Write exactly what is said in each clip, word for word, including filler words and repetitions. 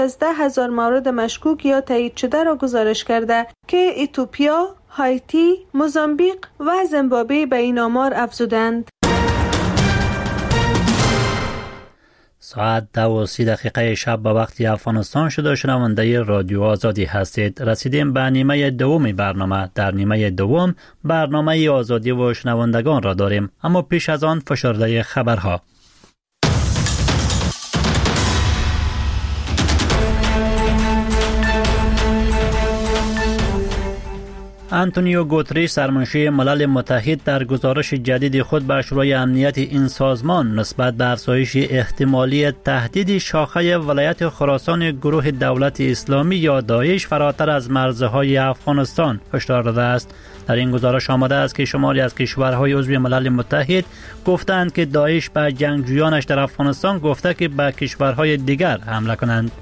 سیزده هزار مورد مشکوک یا تایید شده را گزارش کرده که اتیوپیا، هایتی، موزامبیک و زیمبابوه به این آمار افزودند. ساعت دو و سی دقیقه شب به وقت افغانستان شده. شنونده رادیو آزادی هستید. رسیدیم به نیمه دوم برنامه. در نیمه دوم برنامه آزادی و شنوندگان را داریم، اما پیش از آن فشرده خبرها. آنتونیو گوتریش سرمنشی ملل متحد در گزارش جدید خود به شورای امنیت این سازمان نسبت به افزایش احتمالی تهدید شاخه ولایت خراسان گروه دولت اسلامی یا داعش فراتر از مرزهای افغانستان هشدار داده است. در این گزارش آمده است که شماری از کشورهای عضو ملل متحد گفتند که داعش به جنگجویانش در افغانستان گفته که به کشورهای دیگر حمله کنند.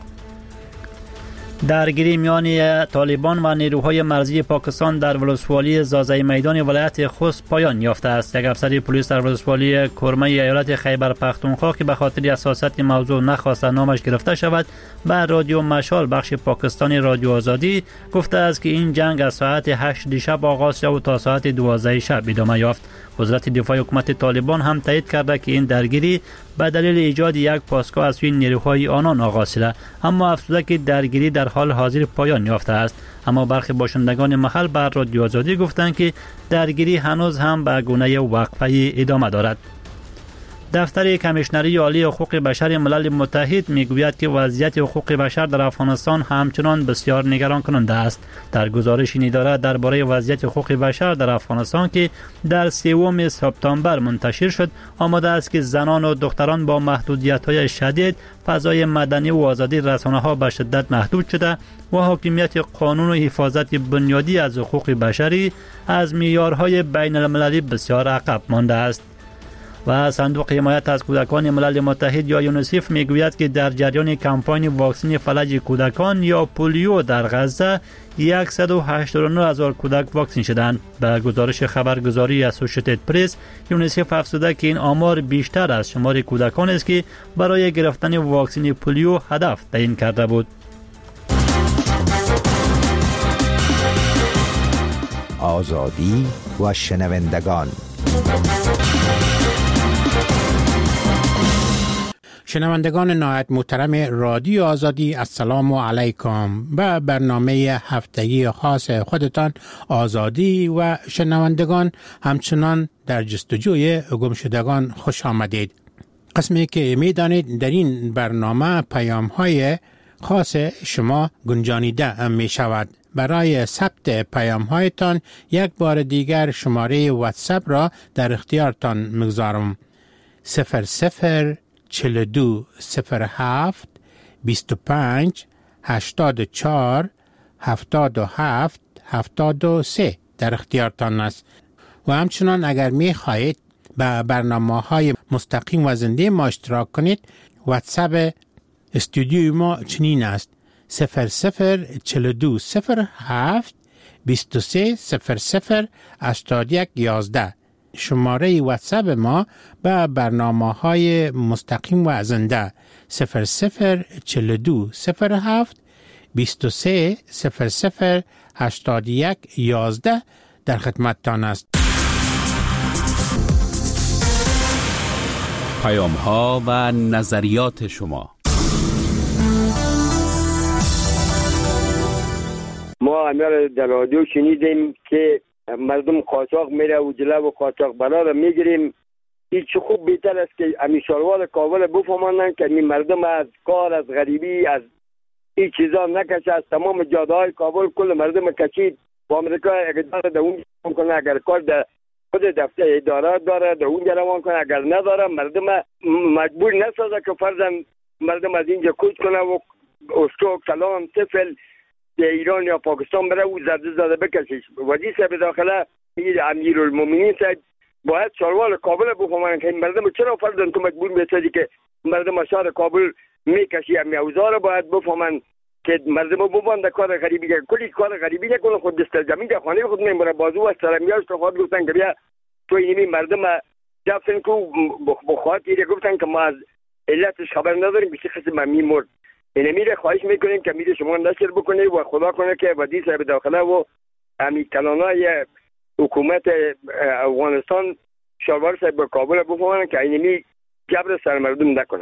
درگیری میان طالبان و نیروهای مرزی پاکستان در ولسوالی زازای میدان ولایت خوست پایان یافته است. یک افسر پلیس در ولسوالی کرمه ایالت خیبر پختونخوا که به خاطر حساسیت موضوع نخواست نامش گرفته شود به رادیو مشال بخش پاکستانی رادیو آزادی گفته است که این جنگ از ساعت هشت شب آغاز شد و تا ساعت دوازده شب ادامه یافت. وزارت دفاع حکومت طالبان هم تایید کرده که این درگیری به دلیل ایجاد یک پاسگاه از سوی نیروهای آنان آغاز شده، اما افزوده که درگیری در حال حاضر پایان یافته است. اما برخی باشندگان محل بر رادیو آزادی گفتند که درگیری هنوز هم به گونه وقفه ادامه دارد. دفتر کمیشنری عالی حقوق بشر ملل متحد میگوید که وضعیت حقوق بشر در افغانستان همچنان بسیار نگران کننده است. در گزارش این اداره درباره وضعیت حقوق بشر در افغانستان که در سوم سپتامبر منتشر شد آمده است که زنان و دختران با محدودیت‌های شدید فضای مدنی و آزادی رسانه‌ها به شدت محدود شده و حاکمیت قانون و حفاظت بنیادی از حقوق بشری از معیارهای بین المللی بسیار عقب مانده است. و صندوق حمایت از کودکان ملل متحد یا یونیسف میگوید که در جریان کمپاین واکسن فلج کودکان یا پولیو در غزه صد و هشتاد و نه هزار کودک واکسن شدند. به گزارش خبرگزاری اسوسییتد پرس، یونیسف افزوده که این آمار بیشتر از شمار کودکان است که برای گرفتن واکسن پولیو هدف تعیین کرده بود. آزادی و شنوندگان. شنوندگان نهایت محترم رادیو آزادی، السلام علیکم. به برنامه هفتگی خاص خودتان آزادی و شنوندگان همچنان در جستجوی گمشدگان خوش آمدید. قسمی که میدانید در این برنامه پیام های خاص شما گنجانیده می شود. برای ثبت پیام هایتان یک بار دیگر شماره واتساپ را در اختیارتان میگذارم. صفر صفر چهل و دو صفر هفت بیست و پنج هشتاد و چهار هفتاد و هفت هفتاد و سه در اختیارتان است. و همچنان اگر می خواهید به برنامه های مستقیم و زنده ما اشتراک کنید، واتساپ استودیوی ما چنین است: صفر صفر چهل و دو صفر هفت بیست و سه صفر صفر هشتاد و یک یازده. شماره واتساپ ما به برنامه های مستقیم و زنده صفر صفر چهل و دو صفر هفت بیست و سه صفر صفر هشتاد و یک یازده در خدمتتان است. پیام ها و نظریات شما. ما همه در رادیو شنیدیم که مردم قاچاق میره و جلو و قاچاق برا را میگیریم. این چه خوب بهتر است که امی شاروار کابل بفهمانند که این مردم از کار، از غریبی، از این چیزا نکشه. از تمام جاده های کابل کل مردم کشید و امریکا اقدار در اون کنه. اگر کار در خود دفتر اداره داره در اونجا روان کنه، اگر نداره مردم مجبور نسازه که فرضاً مردم از اینجا کوچ کنه و استوک سلام طفل به ایران یا پاکستان بره و زده زده بکشیش. وزیر صاحب داخله امیرالمومنین صاحب باید شاروار کابل بفهمن که مردم چرا فرضاً تو مجبور میسازی که مردم شهر کابل میکشی. امی اوزار باید بفهمن که مردم ببند کار غریبی که کلی کار غریبی نکنه. خود دست زمین در خانه خود میمونه بازو و سرمیاش تو خود گفتن که بیا تو اینی مردم دفن کو بخواد دیگه گفتن که ما از علتش خبر نداریم. بسی خسته من میمرد اینمی را خواهش میکنیم که میره شما نشر بکنید و خدا کنه که ودی صاحب داخله و امی کانالای حکومت افغانستان شالوار صاحب به کابل بفهمن که اینمی جبر سر مردم نکنه.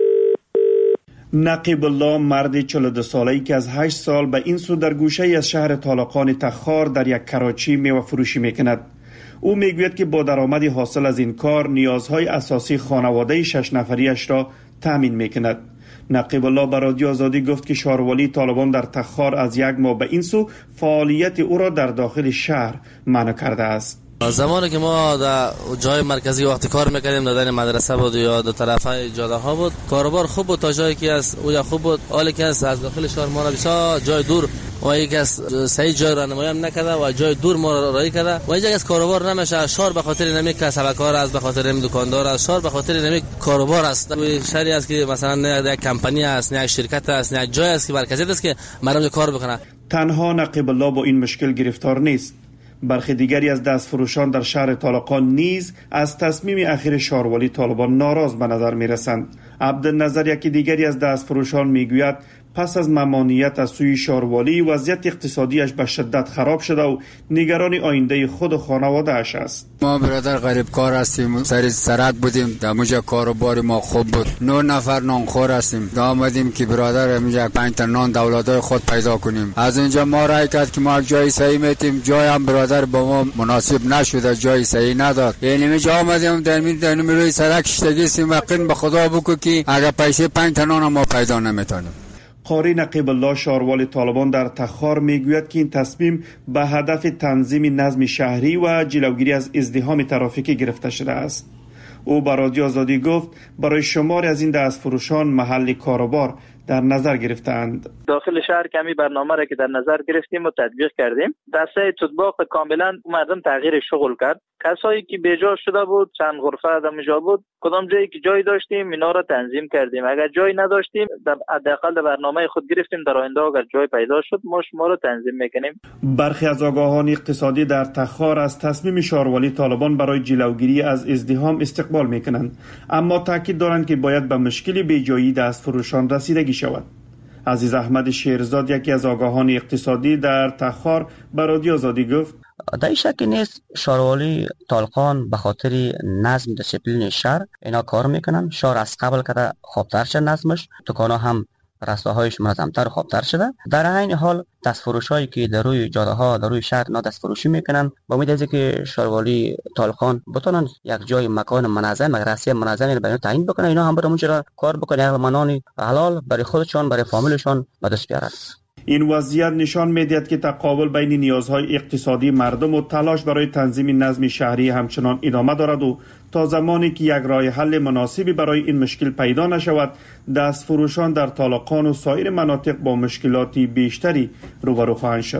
نقیب الله مرد چهل و دو ساله‌ای که از هشت سال به این سو در گوشه از شهر طالقان تخار در یک کراچی میوه فروشی میکند. او میگوید که با درآمدی حاصل از این کار نیازهای اساسی خانواده شش نفریش را تامین میکند. نقیب الله به رادیو آزادی گفت که شهرولی طالبان در تخار از یک ماه به این سو فعالیت او را در داخل شهر منع کرده است. زمانی که ما در جای مرکزی وقتی کار میکردیم در مدرسه بود یا در طرفای جاده ها بود، کاروبار خوب بود تا جایی که از او خوب بود، حالی که از داخل شهر ما بسیار جای دور و یک از صحیح جای راهنمایی هم نکرده و جای دور ما رایی کرده و اینجا از کاروبار نمیشه. شهر به خاطر نمی کسبکار است، به خاطر نمی دکاندار است، شهر به خاطر نمی کاروبار است. شهری است که مثلا یک کمپانی است، یک شرکت است، یک جای است که مرکزیت است که مردم کار بکنه. تنها نقیب الله با این مشکل گرفتار نیست. برخی دیگری از دستفروشان در شهر طالقان نیز از تصمیم اخیر شهرولی طالبان ناراض به نظر می رسند. عبدالنظر یکی دیگری از دستفروشان می گوید پس از ممانعت از سوی شهرولی وضعیت اقتصادیش به شدت خراب شده و نگران آینده خود و خانواده اش است. ما برادر غریب کار هستیم، سر سرک بودیم، در موجه کاروبار ما خوب بود، نه نفر نانخور هستیم، دا آمدیم که برادر موجه پنج تا نان دولادای خود پیدا کنیم. از اینجا ما رای کرد که ما جای صحیح میتیم، جای هم برادر با ما مناسب نشده، جای صحیح نداد. یعنی میجا آمدیم در می در روی سرک شتگیسیم و قین به خدا بگو که اگر پیسه پنج تا نان ما پیدا نمیتونیم. قاری نقیب الله شهروال طالبان در تخار میگوید که این تصمیم به هدف تنظیم نظم شهری و جلوگیری از ازدحام ترافیکی گرفته شده است. او به رادیو آزادی گفت برای شماری از این دستفروشان محل کاروبار در نظر گرفتند. داخل شهر کمی برنامه را که در نظر گرفتیم و تطبیق کردیم. دسته تطبیق کاملا مردم تغییر شغل کرد. کسایی که بیجا شده بود چند غرفه دمجا بود، کدام جایی که جای داشتیم اینا را تنظیم کردیم. اگر جای نداشتیم حداقل در برنامه خود گرفتیم در آینده اگر جای پیدا شد ما شما را تنظیم میکنیم. برخی از آگاهان اقتصادی در تخار از تصمیم شهرولی طالبان برای جلوگیری از ازدحام استقبال میکنند، اما تاکید دارند که باید به مشکل بیجایی دستفروشان رسیدگی شود. عزیز احمد شیرزاد یکی از آگاهان اقتصادی در تخار به رادیو آزادی گفت در شک نیست شهروالی طالقان به خاطر نظم دسیپلین شهر اینا کار میکنن. شهر از قبل که خوبتر شد نظمش، دکانا هم رستاهایش منظمتر و خوبتر شده. در این حال دستفروشایی که در روی جاده ها در روی شهر اینا دستفروشی میکنن، با امید از که شهروالی طالقان بتونن یک جای مکان منظم مدرسه منظمی رو برای تعیین بکنن، اینا هم برای اونجا کار بکنن منانی حلال برای خودشان برای فامیلشان به دست بیارن. این وضعیت نشان می‌دهد که تقابل بین نیازهای اقتصادی مردم و تلاش برای تنظیم نظم شهری همچنان ادامه دارد و تا زمانی که یک راه حل مناسبی برای این مشکل پیدا نشود، دستفروشان در طالقان و سایر مناطق با مشکلاتی بیشتری روبرو خواهند شد.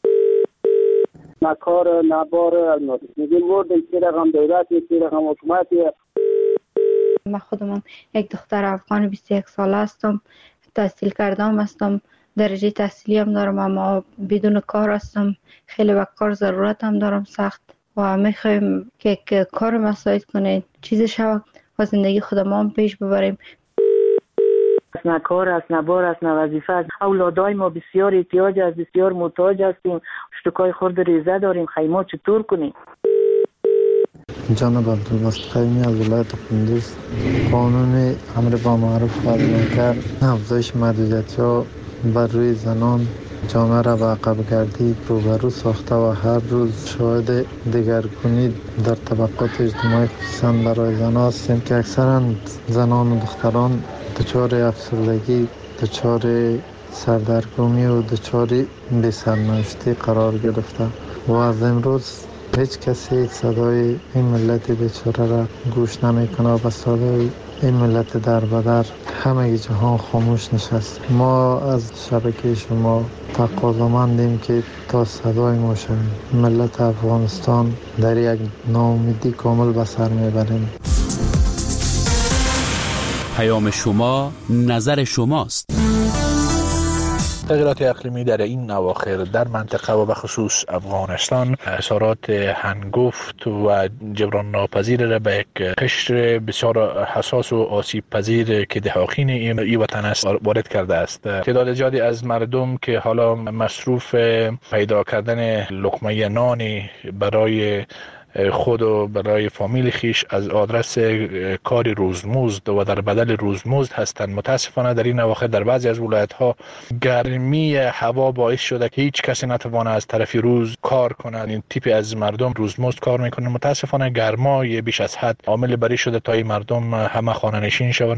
نکار نبار میگیم ورد که رقم دولتی که رقم حکومتی. من خودم یک دختر افغان بیست و یک ساله هستم، تحصیل کردم هستم، درجه تحصیلی هم دارم اما بدون کار هستم. خیلی وقت کار ضرورت هم دارم سخت و میخوایم که کار مساعد کنید چیز شود و زندگی خودم هم پیش ببریم. نه کار است، نه بار است، نه وظیفه است. اولادای ما بسیار احتیاج است، بسیار محتاج هستیم، اشتکای خورد ریزه داریم، خیمه چطور کنیم؟ جناب عبدالباسط قیمی از ولایت کندوز، قانون امر با معروف و منکر افزایش محدودیت‌ها بر روی زنان جامعه را به عقب گردی روبرو ساخته و هر روز شاهد دگرگونی در طبقات اجتماعی خصوصا برای زنان هستیم که اکثرا زنان و دختران دچار افسردگی، دچار سردرگمی و دچار بی‌سرنوشتی قرار گرفته و از امروز هیچ کسی صدای این ملت بیچاره را گوش نمیکنه و صدای این ملت در بدر همه جهان خاموش نشست. ما از شبکه شما تقاضامندیم که تا صدای ما شویم. ملت افغانستان در یک ناامیدی کامل به سر میبریم. پیام شما نظر شماست. تغییرات اقلیمی در این اواخر در منطقه و به خصوص افغانستان اثرات هنگفت و جبران ناپذیر را به یک قشر بسیار حساس و آسیب پذیر که دهاقین این وطن است وارد کرده است. تعداد زیادی از مردم که حالا مصروف پیدا کردن لقمه نانی برای خود و برای فامیل خیش از آدرس کار روزمزد و در بدل روزمزد هستند. متاسفانه در این اواخر در بعضی از ولایت‌ها گرمی هوا باعث شده که هیچ کسی نتوانه از طرف روز کار کنند. این تیپ از مردم روزمزد کار میکنند. متاسفانه گرمای بیش از حد عامل بری شده تا این مردم همه خانه نشین شوند.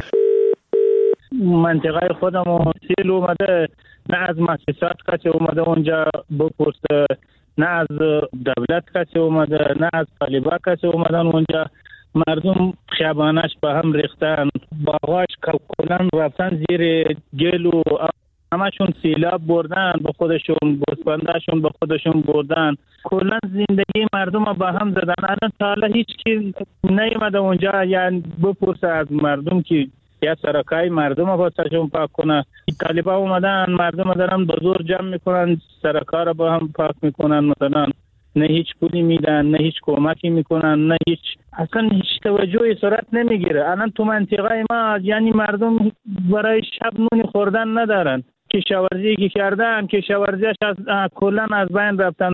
منطقه خودم سیل اومده، نه از مؤسسات کسی اومده اونجا بپرسه، نه از دولت کسی اومده، نه از طالبا کسی اومدن اونجا. مردم خیابانش به هم ریختن، باغاش کلن رفتن زیر گل و همشون سیلاب بردن به خودشون، بوسبندهشون به خودشون بردن. کلن زندگی مردم به هم زدن. الان تا حالا هیچ کی نیومده اونجا یعنی بپرسه از مردم که یا سرکای مردم رو باشون پاک کنه. طالبا اومدن مردم دارن به زور جمع میکنن، سرکا رو با هم پاک میکنن. مثلا نه هیچ پولی میدن، نه هیچ کمکی میکنن، نه هیچ اصلا هیچ توجهی صورت نمیگیره. الان تو منطقه ما یعنی مردم برای شب نون خوردن ندارن. کشاورزی که کردن کشاورزیش از کلا از بین رفتن.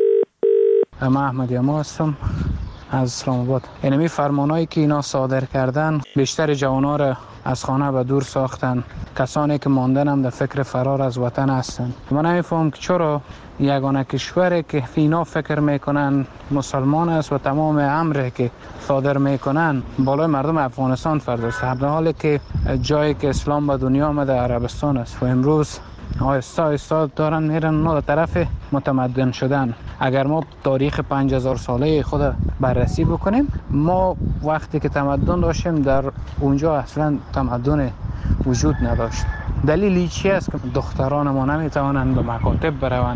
من احمد اما هستم از اسلام آباد. اینمی فرمانایی که اینا صادر کردن بیشتر جوانا را از خانه به دور ساختن. کسانی که ماندن هم در فکر فرار از وطن هستن. من نمیفهم که چرا یگانه کشوری که اینا فکر میکنن مسلمان است و تمام امری که صادر میکنن بالای مردم افغانستان فرداست، در حالی که جایی که اسلام به دنیا آمده عربستان است و امروز آهسته آهسته دارن میرن اونا طرف متمدن شدن. اگر ما تاریخ پنج هزار ساله خود بررسی بکنیم، ما وقتی که تمدن داشتیم در اونجا اصلا تمدن وجود نداشت. دلیلی چی است که دختران ما نمیتوانند به مکاتب بروند؟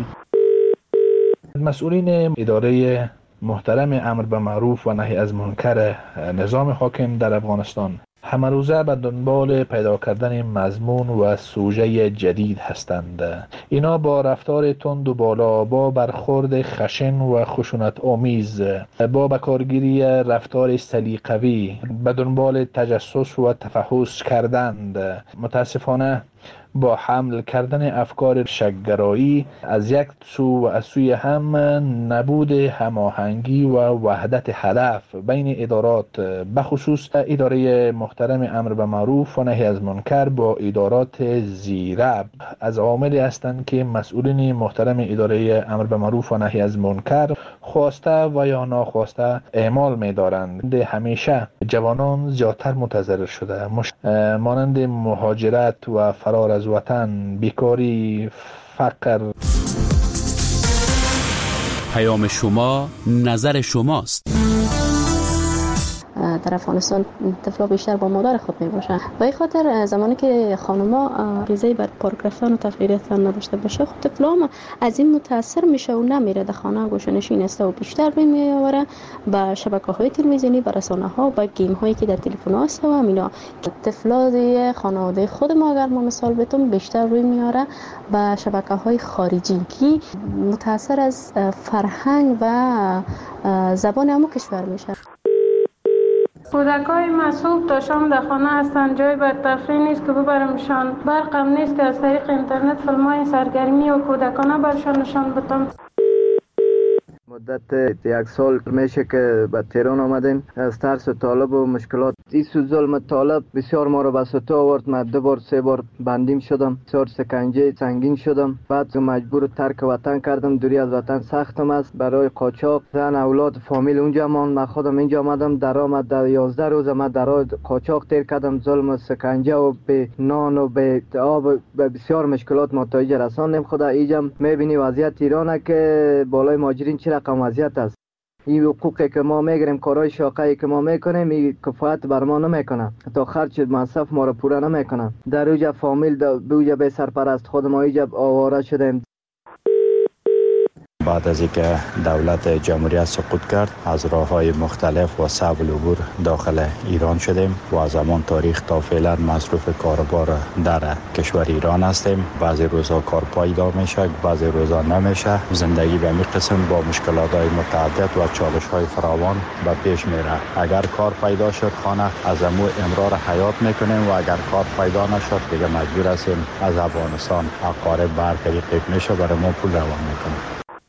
مسئولین اداره محترم امر به معروف و نهی از منکر نظام حاکم در افغانستان همه روزه به دنبال پیدا کردن مضمون و سوژه جدید هستند. اینا با رفتار تند و بالا، با برخورد خشن و خشونت آمیز، با بکارگیری رفتار سلیقه‌ای به دنبال تجسس و تفحص کردند. متاسفانه با حمل کردن افکار شک‌گرایی از یک سو و از سوی هم نبود هماهنگی و وحدت هدف بین ادارات، بخصوص اداره محترم امر به معروف و نهی از منکر با ادارات زیرب، از عواملی هستند که مسئولین محترم اداره امر به معروف و نهی از منکر خواسته و یا ناخواسته اعمال می‌دارند. همیشه جوانان زیادتر متضرر شده، مانند مهاجرت و فرار از وطن، بیکاری، فقر. پیام شما نظر شماست. در افغانستان طفلا بیشتر با مادر خود می باشن. به این خاطر زمانی که خانوما غذای بر پارک رفتن و تفریح رفتن نداشته باشه، خود طفلا هم از این متاثر میشه و نمیره در خانه گوشه نشین است و بیشتر روی میآوره به شبکه‌های تلویزیونی، به رسانه‌ها، به گیم هایی که در تلفن هست و اینا. طفلا خانواده خود ما اگر ما مثال بتون بیشتر روی میاره به شبکه‌های خارجی که متاثر از فرهنگ و زبان همون کشور میشه. کودکای مسئول تا شام در خانه هستند، جای بر تفریح نیست که ببرمشان، برق هم نیست که از طریق اینترنت فیلم‌های سرگرمی و کودکانه برشان نشان بدم. مدت یک سال میشه که به تهران آمدیم. از ترس طالب و مشکلات این ظلم طالب بسیار ما رو به سطح آورد. من دو بار سه بار بندیم شدم، بسیار سکنجه سنگین شدم. بعد مجبور ترک وطن کردم. دوری از وطن سختم است. برای قاچاق زن اولاد فامیل اونجا مان، من خودم اینجا آمدم. درآمد در یازده روز من در قاچاق تیر کردم. ظلم و سکنجه و به نان و به آب و بسیار مشکلات متوجه رساندیم. خدا اینجا میبینی وضعیت ایرانه که بالای مهاجرین چه رقم وضعیت است. این حقوقی که ما میگیریم، کارهای شاقه‌ای که ما میکنیم، این کفایت بر ما نمیکنه، تا خرج مصرف ما رو پوره نمیکنه. در اوجا فامیل در اوجا به سرپرست خود ما اینجا آواره شدیم. بعد از اینکه دولت جمهوریت سقوط کرد از راه‌های مختلف و صعب العبور داخل ایران شدیم و از همان تاریخ تا فعلا مصروف کاربار در کشور ایران هستیم. بعضی روزها کار پایدار میشه، بعضی روزها نمیشه. زندگی به همین قسم با مشکلات‌های متعدد و چالش‌های فراوان به پیش میره. اگر کار پیدا شد خانه از امو امرار حیات میکنیم و اگر کار پیدا نشد دیگه مجبور هستیم از افغانستان اقارب بر طریق میشه برای ما پول روان میکنیم.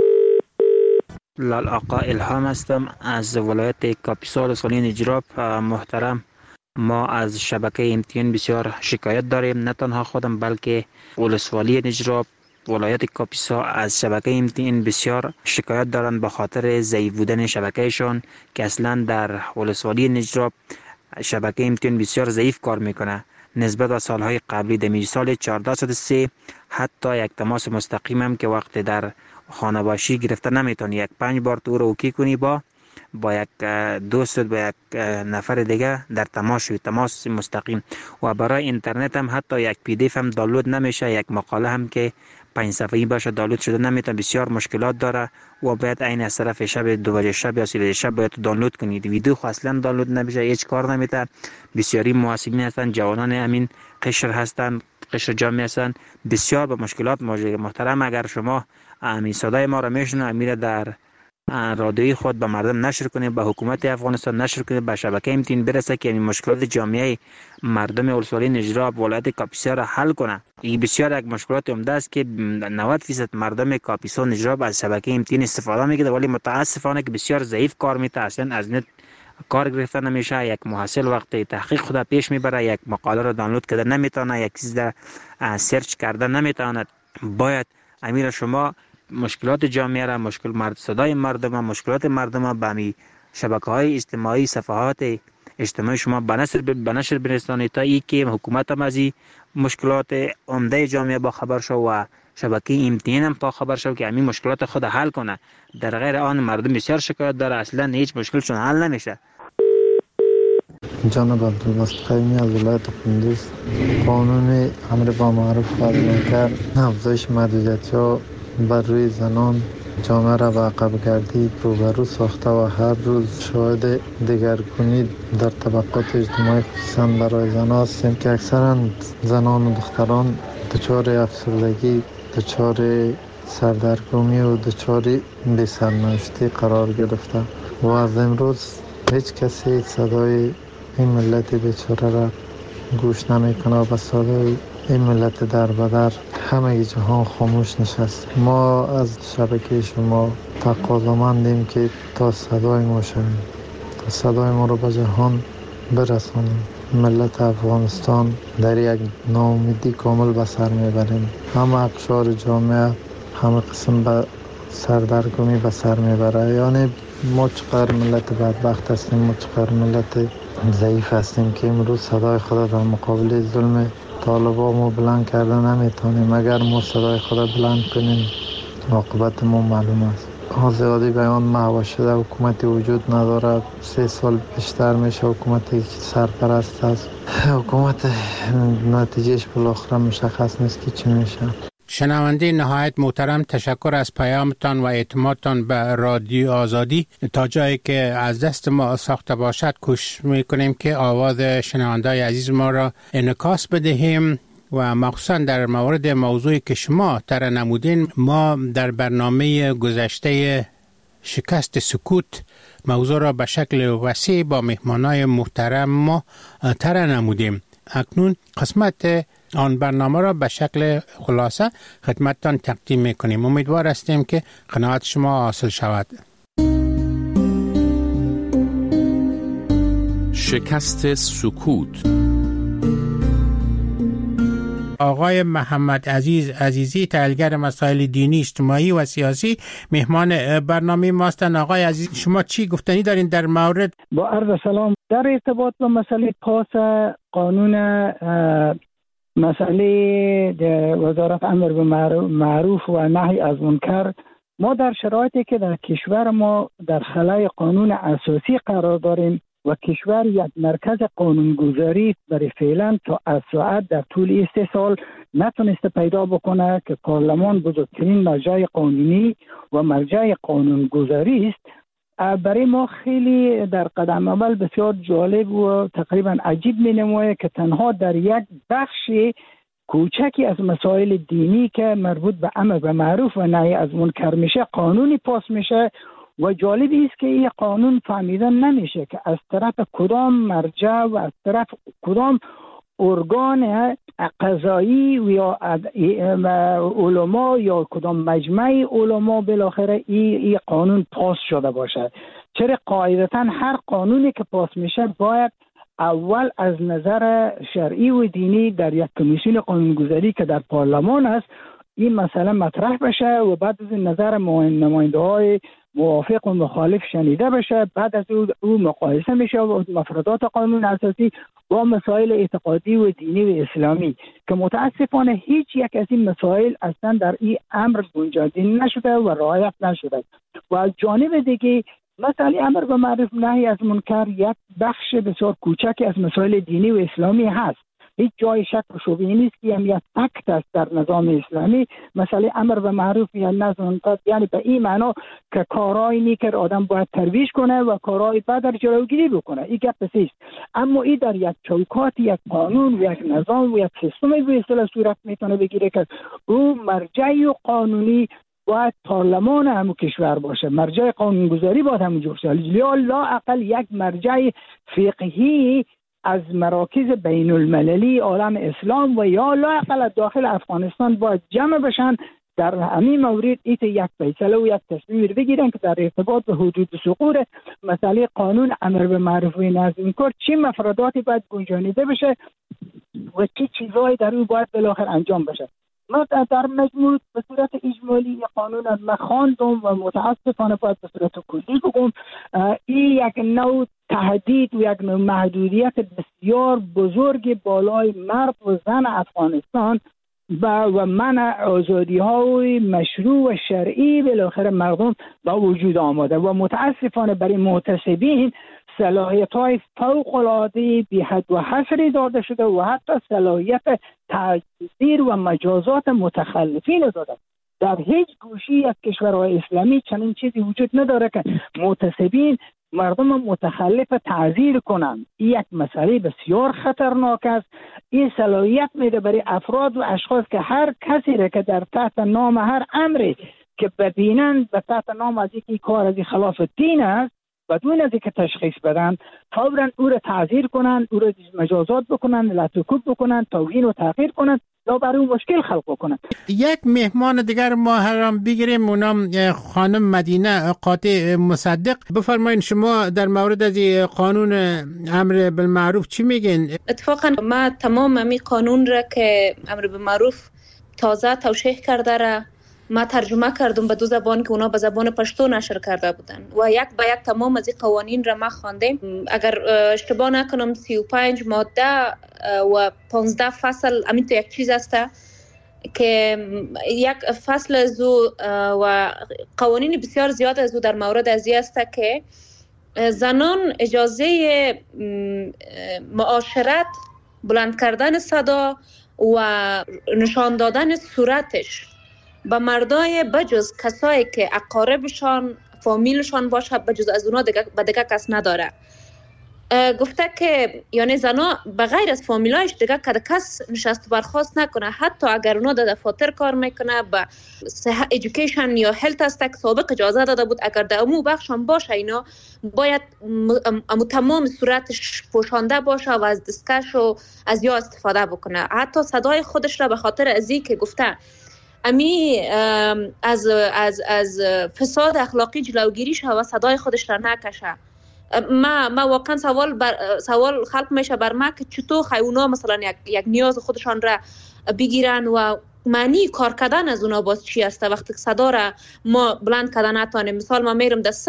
لال آقا الهام هستم از ولایت کاپیسا ولسوالی نجراب. محترم، ما از شبکه امتیان بسیار شکایت داریم، نه تنها خودم بلکه ولسوالی نجراب، ولایت کاپیسا از شبکه امتیان بسیار شکایت دارند به خاطر ضعیف بودن شبکهشان که اصلا در ولسوالی نجراب شبکه امتیان بسیار ضعیف کار میکنه نسبت به سالهای قبلی. در سال چهارده صد و سه حتی یک تماس مستقیم هم که وقت در خانه باشی گرفته نمیتونی، یک پنج بار تو رو اوکی کنی با با یک دوست با یک نفر دیگه در تماس شوی، تماس مستقیم. و برای اینترنت هم حتی یک پی دی اف هم دانلود نمیشه، یک مقاله هم که پنج صفحه‌ای باشه دانلود شده نمیتونه، بسیار مشکلات داره و باید عین از طرف شب دو بجه شب یا سه بجه شب باید دانلود کنید. ویدیو خو اصلا دانلود نمیشه، هیچ کار نمیته. بسیاری محاسبین هستن، جوانان همین قشر هستن، قشر جامعه هستن، بسیار به مشکلات مواجه. محترم، اگر شما همین صدای ما را میشنوید امیر در رادیوی خود به مردم نشر کنید، به حکومت افغانستان نشر کنید، به شبکه امتین برسه که این مشکلات جامعه مردم ولسوالی نجراب ولایت کاپیسا را حل کنه. این بسیار یک مشکلات عمده است که نود درصد مردم کاپیسا نجراب از شبکه امتین استفاده میکنه، ولی متاسفانه که بسیار ضعیف کار میته، اصلا از نت کار گرفته نمیشه. یک محصل وقتی تحقیق خود پیش میبره یک مقاله را دانلود کرده نمیتونه، یک چیز را سرچ کرده نمیتونه. باید امیر شما مشکلات جامعه را، مشکل مرد صدای مردم، مشکلات مردم به می شبکه‌های اجتماعی، صفحات اجتماعی شما به نشر به نشر برسانید تا ای که حکومت هم از این مشکلات عمده جامعه با خبر شو و شبکه امتیان هم با خبر شو که همین مشکلات خود حل کنه. در غیر آن مردم بسیار شکایت داره، اصلا هیچ مشکلشون حل نمیشه. جناب عبدالباسط قیمی از ولایت کندوز، قانون امر با معروف و منکر افزایش محدودیت‌ها بر روی زنان جامعه را به عقب گردی روبرو ساخته و هر روز شاهد دگرگونی در طبقات اجتماعی خصوصا برای زنان هستیم که اکثرا زنان و دختران دچار افسردگی، دچار سردرگمی و دچار بی‌سرنوشتی قرار گرفته و از امروز هیچ کسی صدای این ملت بیچاره را گوش نمیکنه و به صدای این ملت در بدر همه جهان خاموش نشست. ما از شبکه شما تقاضامندیم که تا صدای ما شویم، تا صدای ما رو به جهان برسانیم. ملت افغانستان در یک ناامیدی کامل به سر میبریم، همه اقشار جامعه همه قسم به سردرگمی به سر میبره. یعنی ما چقدر ملت بدبخت هستیم، ما چقدر ملت ضعیف هستیم که امروز صدای خود در مقابل ظلم طالبان ما بلند کرده نمیتونیم. اگر ما صدای خود بلند کنیم عاقبت ما معلوم است. آزادی بیان محو شده، حکومتی وجود نداره، سه سال بیشتر میشه حکومتی سرپرست است، حکومت نتیجهش بالاخره مشخص نیست که چی میشه. شنونده نهایت محترم، تشکر از پیامتان و اعتمادتان به رادیو آزادی. تا جایی که از دست ما ساخته باشد کوشش میکنیم که آواز شنوندای عزیز ما را انعکاس بدهیم و مخصوصا در مورد موضوعی که شما طرح نمودین. ما در برنامه گذشته شکست سکوت موضوع را به شکل وسیع با مهمانای محترم ما طرح نمودیم. اکنون قسمت آن برنامه را به شکل خلاصه خدمتتان تقدیم میکنیم. امیدوار هستیم که قناعت شما حاصل شود. شکست سکوت. آقای محمد عزیز عزیزی، تحلیلگر مسائل دینی، اجتماعی و سیاسی، مهمان برنامه ماستن. آقای عزیز، شما چی گفتنی دارین در مورد؟ با عرض سلام. در ارتباط با مسئله پاس قانون مسئله وزارت امر به معروف و نهی از منکر، ما در شرایطی که در کشور ما در خلای قانون اساسی قرار داریم و کشور یک مرکز قانونگذاری برای فعلا تا از ساعت در طول سه سال نتونسته پیدا بکنه که پارلمان بزرگترین مرجع قانونی و مرجع قانونگذاری است، برای ما خیلی در قدم اول بسیار جالب و تقریبا عجیب می نماید که تنها در یک بخش کوچکی از مسائل دینی که مربوط به امر به معروف و نهی از منکر میشه قانونی پاس میشه و جالب است که این قانون فهمیدن نمیشه که از طرف کدام مرجع و از طرف کدام ارگان قضایی یا علما یا کدام مجمع علما بالاخره این ای قانون پاس شده باشد. چرا قاعدتا هر قانونی که پاس میشه باید اول از نظر شرعی و دینی در یک کمیسیون قانونگذاری که در پارلمان است این مسئله مطرح بشه و بعد از نظر نماینده های موافق و مخالف شنیده بشه، بعد از او, او مقایسه میشه و مفردات قانون اساسی با مسائل اعتقادی و دینی و اسلامی که متاسفانه هیچ یک از این مسائل اصلا در این امر گنجانده نشده و رعایت نشده. و از جانب دیگه مسئله امر به معروف نهی از منکر یک بخش بسیار کوچکی از مسائل دینی و اسلامی هست. هیچ جای شک و شبهه نیست که هم یک فکت است در نظام اسلامی. مسئله امر به معروف یا نهی از منکر یعنی به این معنا که کارهای نیک آدم باید ترویج کنه و کارهای بد در جلوگیری بکنه. این گپ است. اما این در یک چوکات یک قانون و یک نظام و یک سیستم به اصطلاح صورت میتونه بگیره که او مرجع قانونی باید پارلمان همون کشور باشه، مرجع قانونگذاری باید همونجور باشه، یا لا اقل یک مرجع فقهی از مراکز بین المللی عالم اسلام و یا لا اقل داخل افغانستان باید جمع بشن در همین مورد ایت یک فیصله و یک تصمیم بگیرن که در ارتباط به حدود سقوط مسئله قانون امر به معروف و نهی از منکر چه مفرداتی باید گنجانیده بشه و چه چیزهایی در او باید بالاخره انجام بشه. ما در مجموع به صورت اجمالی قانون از مخاندم و متاسفانه باید به صورت کلی بگم این یک نوع تهدید و یک نوع محدودیت بسیار بزرگ بالای مرد و زن افغانستان و و منع آزادی های مشروع و شرعی بالاخره مردم با وجود آمده و متاسفانه برای معتصبین صلاحیت های فوق العاده بی حد و حصری داده شده و حتی صلاحیت تعزیر و مجازات متخلفین داده. در هیچ گوشی از کشورهای اسلامی چنین چیزی وجود نداره که معتصبین مردم متخلف تعزیر کنند. این یک مسئله بسیار خطرناک است. این صلاحیت میده برای افراد و اشخاص که هر کسی را که در تحت نام هر امری که ببینند به تحت نام از اینکه کار از خلاف دین است بدون از اینکه تشخیص بدن فوراً او را تعزیر کنند، او را مجازات بکنند، لطوکوب بکنند، توهین و تحقیر کنند یا برای مشکل خلق بکنند. یک مهمان دیگر ما هم بگیریم، اونم خانم مدینه قاطع مصدق. بفرمایید شما در مورد از قانون امر بالمعروف چی میگین؟ اتفاقا ما تمام می قانون را که امر بالمعروف تازه توشیح کرده را ما ترجمه کردم به دو زبان که اونا به زبان پشتو نشر کرده بودن و یک به یک تمام از این قوانین را ما خواندیم. اگر اشتباه نکنم سی و پنج ماده و پانزده فصل همین تو یک چیز است که یک فصل از و قوانین بسیار زیاد از در مورد از این است که زنان اجازه معاشرت، بلند کردن صدا و نشان دادن صورتش با مردای بجز کسایی که اقاربشان فامیلشان باشه بجز از اونا دیگه به دیگه کس نداره. گفته که یعنی زنا بغیر از فامیلایش دیگه که کس نشست برخواست نکنه، حتی اگر اونا در دفاتر کار میکنه به صحت ایژوکیشن یا هلت است که سابق اجازه داده بود اگر در امو بخشان باشه اینا باید امو تمام صورتش پوشانده باشه و از دستکش و از یا استفاده بکنه. حتی صدای خودش را به خاطر ازی که گفته امی از از از فساد اخلاقی جلوگیری شه و صدای خودش را نکشه. ما ما واقعا سوال بر سوال خلق میشه بر ما که چطور خیونا مثلا یک یک نیاز خودشان را بگیرن و معنی کار کردن از اونا باز چی است وقتی صدا را ما بلند کردن نتونیم. مثال ما میرم در صنف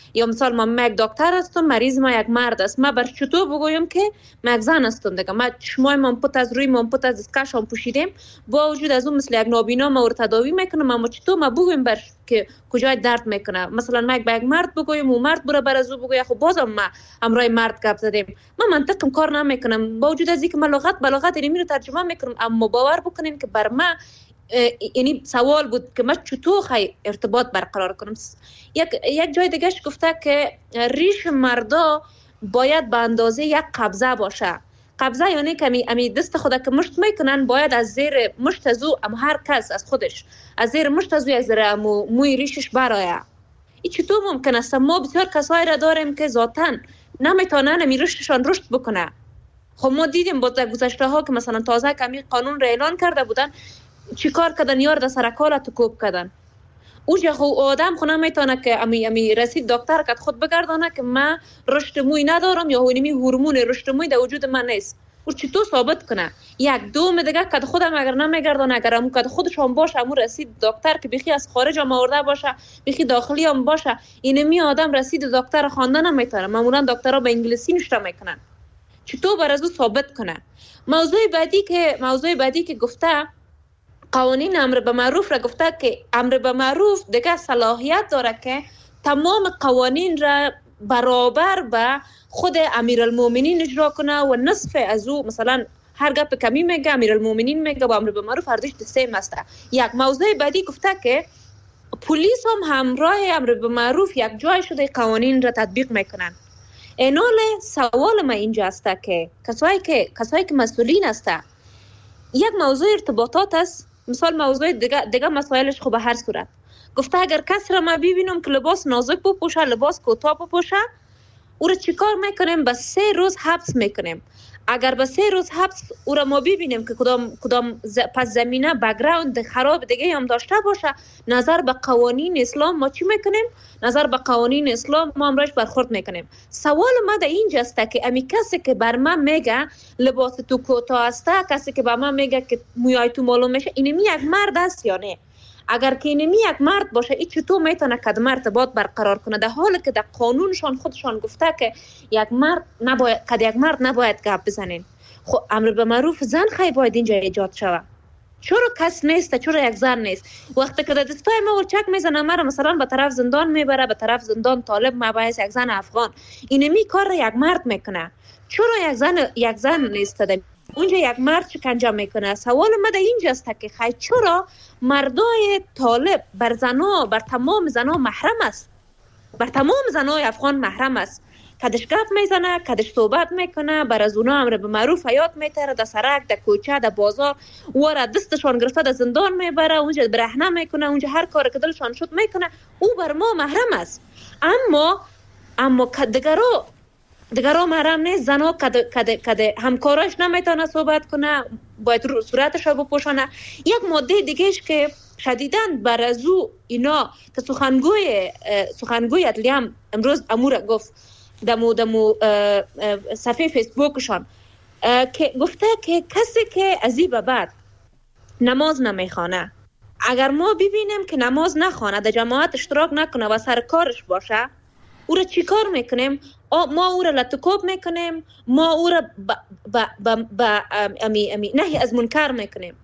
یا مثال ما یک دکتر هستم، مریض ما یک مرد است، ما بر چطور بگویم که ما یک زن هستم دیگه؟ ما چشمای ما پوت از روی ما پوت از دستکشم پوشیدیم، با وجود از اون مثل یک نابینا ما رو تداوی میکنه، ما چطور ما بگویم بر که کجای درد میکنه؟ مثلا ما یک به یک مرد بگویم و مرد بره بر از او بگویم، خب بازم ما همراه مرد گپ زدیم، ما منطقم کار نمیکنم، با وجود از اینکه ما لغت بلاغت اینمی رو ترجمه میکنم، اما باور بکنین که بر ما یعنی سوال بود که من چطور خی ارتباط برقرار کنم. یک یک جای دیگهش گفته که ریش مردا باید به اندازه یک قبضه باشه. قبضه یعنی که امی, امی دست خدا که مشت میکنن باید از زیر مشت از او، اما هر کس از خودش از زیر مشت از او از زیر امو موی ریشش برایه. این چطور ممکن است؟ ما بسیار کسایی را داریم که ذاتاً نمیتونن امی رشدشان رشد بکنه. خب ما دیدیم با گذشته ها که مثلا تازه کمی قانون را اعلان کرده بودن، چی کار کردن؟ یار در سرکال تو کوب کردن. اوجا خو آدم خو نمیتونه که امی امی رسید دکتر کد خود بگردانه که من رشد موی ندارم یا هونمی هورمون رشد موی در وجود من نیست. او چطور ثابت کنه؟ یک دوم دیگه کد خودم اگر نمیگردانه، اگر هم کد خودش هم باشه، امو رسید دکتر که بخی از خارج هم آورده باشه، بخی داخلی هم باشه، اینمی آدم رسید دکتر خواندن نمیتونه. معمولا دکترها به انگلیسی نوشته میکنن. چطور بر از او ثابت کنه؟ موضوع بعدی که موضوع بعدی که گفته قوانین امر به معروف را گفته که امر به معروف دیگه صلاحیت داره که تمام قوانین را برابر به خود امیرالمومنین اجرا کنه و نصف از او مثلا هر گپ کمی میگه امیرالمومنین میگه با امر به معروف هر دوش سیم است. یک موضوع بعدی گفته که پلیس هم همراه امر به معروف یک جای شده قوانین را تطبیق میکنن. اینال سوال ما اینجا است که کسایی که کسایی که مسئولین است، یک موضوع ارتباطات است، مثال موضوع دیگه دیگه مسائلش خب به هر صورت گفته اگر کسی را ما ببینم که لباس نازک بپوشه، لباس کوتاه بپوشه، او را چیکار میکنیم؟ به سه روز حبس میکنیم. اگر به سه روز حبس او را ما ببینیم که کدام کدام ز... پس زمینه بک‌گراند خراب دیگه هم داشته باشه، نظر به قوانین اسلام ما چی میکنیم؟ نظر به قوانین اسلام ما امرش برخورد میکنیم. سوال ما در اینجا است که امی کسی که بر من میگه لباس تو کوتاه است، کسی که بر من میگه که موهای تو معلوم میشه، اینمی یک مرد است یا نه؟ اگر که اینمی یک مرد باشه، این چطور میتونه کدام ارتباط برقرار کنه در حالی که در قانونشان خودشان گفته که یک مرد نباید کد یک مرد نباید گپ بزنین؟ خب امر به معروف زن خیلی باید اینجا ایجاد شود. چرا کس نیست؟ چرا یک زن نیست؟ وقتی که در دستای ما ورچک میزنه مرا مثلا به طرف زندان میبره، به طرف زندان طالب مباحث یک زن افغان، اینمی کار را یک مرد میکنه. چرا یک زن یک زن نیست؟ اونجا یک مرد شکنجه میکنه. سوال ما در اینجاست که خیلی چرا مردای طالب بر زنا، بر تمام زنا محرم است؟ بر تمام زنای افغان محرم است. کدش گپ میزنه، کدش صحبت میکنه، بر از اونا امر به معروف حیات میتره، در سرک، در کوچه، در بازار، ور دستشان گرفته در زندان میبره، اونجا برهنه میکنه، اونجا هر کار که دلشان شد میکنه. او بر ما محرم است. اما اما دیگرو دیگرو محرم نیست. زنا کد کد کد همکاراش نمیتونه صحبت کنه، باید صورتش رو بپوشانه. یک ماده دیگهش که شدیداً بر از او اینا که سخنگوی سخنگوی عدلیه هم امروز امور گفت دمو دمو صفحه فیسبوکشان که گفته که کسی که از این به بعد نماز نمیخوانه، اگر ما ببینیم که نماز نخوانه، در جماعت اشتراک نکنه و سر کارش باشه، او را چی کار میکنیم؟ ما او را لطکوب میکنیم، ما او را با با با با امی امی نهی از منکر میکنیم.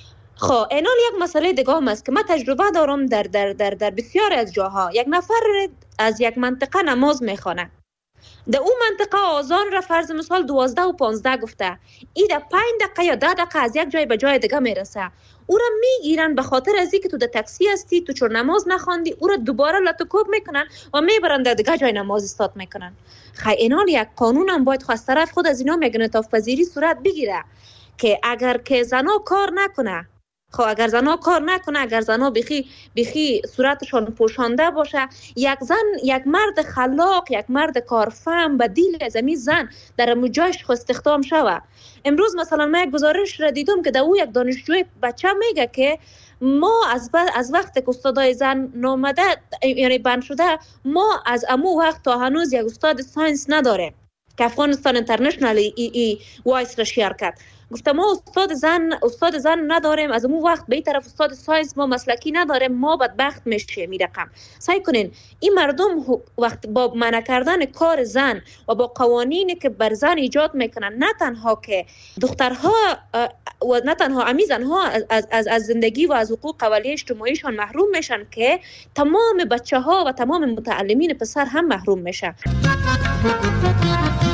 خب اینال یک مسئله دیگه هم است که من تجربه دارم در در در در بسیار از جاها. یک نفر از یک منطقه نماز میخوانه، در اون منطقه آذان را فرض مثال دوازده و پانزده گفته، ای در پنج دقیقه یا ده دقیقه از یک جای به جای دیگه میرسه، او را میگیرن به خاطر از اینکه تو در تاکسی هستی، تو چون نماز نخواندی، او را دوباره لطکوب میکنن و میبرن در دیگه جای نماز استاد میکنن. خیلی اینال یک قانون هم باید خواست طرف خود از اینا میگنطاف پذیری صورت بگیره که اگر که زنا کار نکنه، خب اگر زنا کار نکنه، اگر زنا بخی بخی صورتشان پوشانده باشه، یک زن، یک مرد خلاق، یک مرد کارفهم به دیل از این زن در مجاش خو استخدام شوه. امروز مثلا من یک گزارش را دیدم که در او یک دانشجوی بچه میگه که ما از از وقتی که استادای زن نامده یعنی بند شده، ما از امو وقت تا هنوز یک استاد ساینس نداره که افغانستان اینترنشنال ای ای وایس را شیر کرد. گفتم ما استاد زن استاد زن نداریم، از اون وقت به این طرف استاد ساینس ما مسلکی نداریم، ما بدبخت میشیم. این رقم سعی کنین این مردم وقت با منع کردن کار زن و با قوانینی که بر زن ایجاد میکنن، نه تنها که دخترها و نه تنها امی زنها از, از, از زندگی و از حقوق اولیه اجتماعیشان محروم میشن، که تمام بچه ها و تمام متعلمین پسر هم محروم میشن.